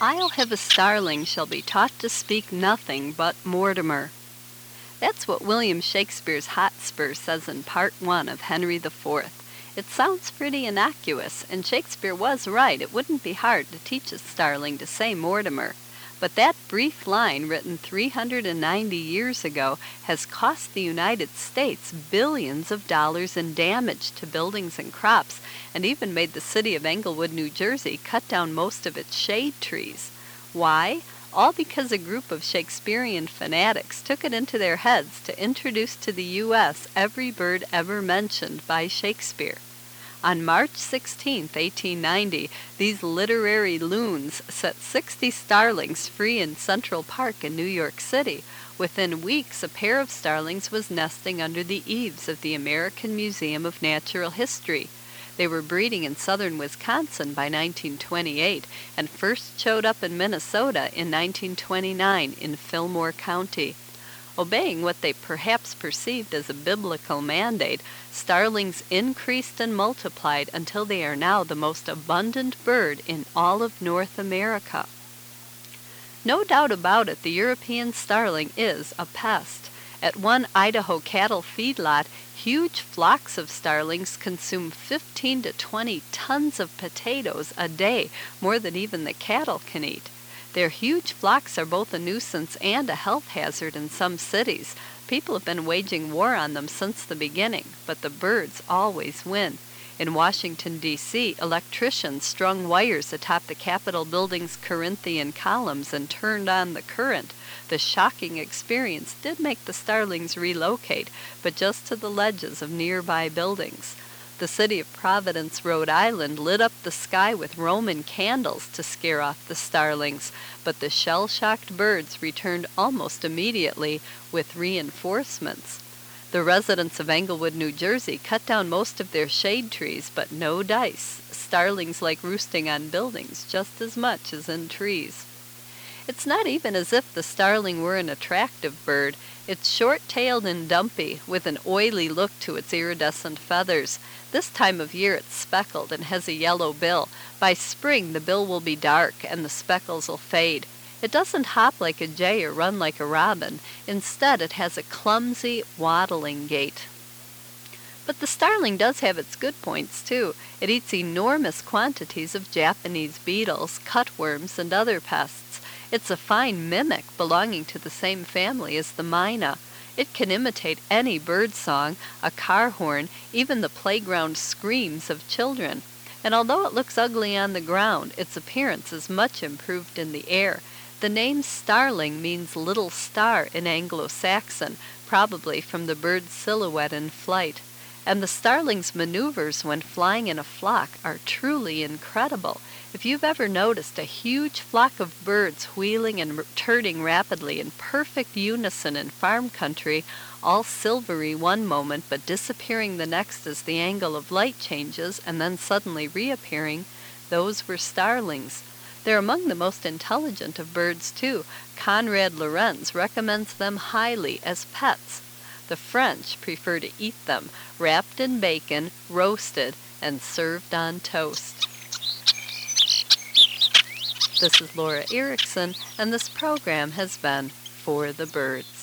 I'll have a starling shall be taught to speak nothing but Mortimer. That's what William Shakespeare's Hotspur says in Part 1 of Henry IV. It sounds pretty innocuous, and Shakespeare was right. It wouldn't be hard to teach a starling to say Mortimer. But that brief line, written 390 years ago, has cost the United States billions of dollars in damage to buildings and crops, and even made the city of Englewood, New Jersey, cut down most of its shade trees. Why? All because a group of Shakespearean fanatics took it into their heads to introduce to the U.S. every bird ever mentioned by Shakespeare. On March 16, 1890, these literary loons set 60 starlings free in Central Park in New York City. Within weeks, a pair of starlings was nesting under the eaves of the American Museum of Natural History. They were breeding in southern Wisconsin by 1928 and first showed up in Minnesota in 1929 in Fillmore County. Obeying what they perhaps perceived as a biblical mandate, starlings increased and multiplied until they are now the most abundant bird in all of North America. No doubt about it, the European starling is a pest. At one Idaho cattle feedlot, huge flocks of starlings consume 15 to 20 tons of potatoes a day, more than even the cattle can eat. Their huge flocks are both a nuisance and a health hazard in some cities. People have been waging war on them since the beginning, but the birds always win. In Washington, D.C., electricians strung wires atop the Capitol building's Corinthian columns and turned on the current. The shocking experience did make the starlings relocate, but just to the ledges of nearby buildings. The city of Providence, Rhode Island, lit up the sky with Roman candles to scare off the starlings, but the shell-shocked birds returned almost immediately with reinforcements. The residents of Englewood, New Jersey, cut down most of their shade trees, but no dice. Starlings like roosting on buildings just as much as in trees. It's not even as if the starling were an attractive bird. It's short-tailed and dumpy, with an oily look to its iridescent feathers. This time of year it's speckled and has a yellow bill. By spring the bill will be dark and the speckles will fade. It doesn't hop like a jay or run like a robin. Instead, it has a clumsy, waddling gait. But the starling does have its good points, too. It eats enormous quantities of Japanese beetles, cutworms, and other pests. It's a fine mimic belonging to the same family as the myna. It can imitate any bird song, a car horn, even the playground screams of children. And although it looks ugly on the ground, its appearance is much improved in the air. The name starling means little star in Anglo-Saxon, probably from the bird's silhouette in flight. And the starling's maneuvers when flying in a flock are truly incredible. If you've ever noticed a huge flock of birds wheeling and turning rapidly in perfect unison in farm country, all silvery one moment but disappearing the next as the angle of light changes and then suddenly reappearing, those were starlings. They're among the most intelligent of birds, too. Conrad Lorenz recommends them highly as pets. The French prefer to eat them, wrapped in bacon, roasted, and served on toast. This is Laura Erickson, and this program has been For the Bird.